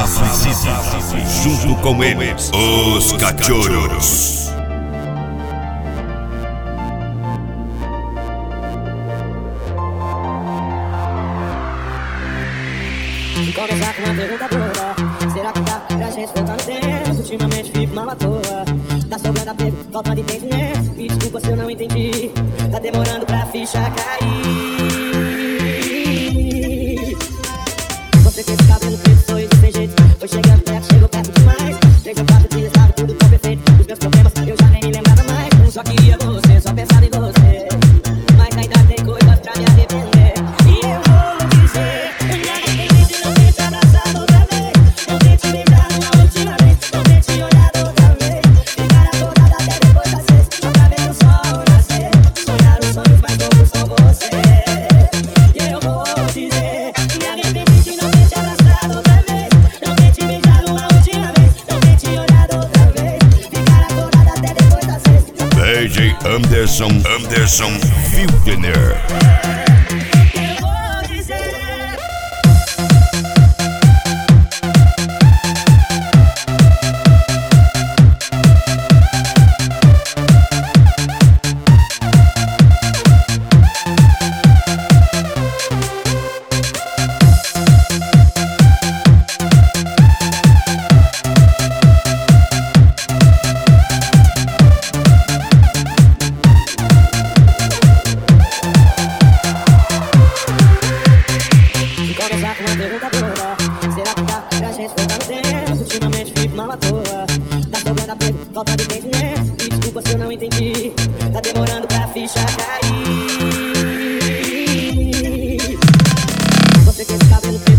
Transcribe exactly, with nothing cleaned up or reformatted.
Suicida, junto com eles, os Cachorros. Começar com uma pergunta boa: será que dá pra gente voltar no tempo? Ultimamente fico mal à toa. Tá sobrando apego, falta de entendimento. Me desculpa se eu não entendi. Tá demorando pra ficha cair. Você com esse cabelo preto, sorriso sem jeito. Foi chegando perto, chegou perto demais. Três ou quatro dias, tava tudo tão perfeito. Os meus problemas eu já nem me lembrava mais. Só queria você, só pensava em você. Mas ainda tem coisas pra me arrepender. E eu vou dizer: eu me arrependi de não ter te abraçado outra vez, não ter te beijado uma última vez, não ter te olhado outra vez, ficar acordada até depois das seis, só pra ver o sol nascer, sonhar os sonhos mais loucos com você. E eu vou dizer: me arrependi de não ter te abraçado outra vez, não ter te beijado uma última vez, não ter te olhado outra vez, ficar acordada até depois das seis. D J Anderson, Anderson Wildner. Começar com uma pergunta boa: será que dá pra gente voltar no tempo? Ultimamente fico mal à toa. Tá sobrando apego, falta de entendimento. Me desculpa se eu não entendi. Tá demorando pra ficha cair. Você com esse cabelo preto,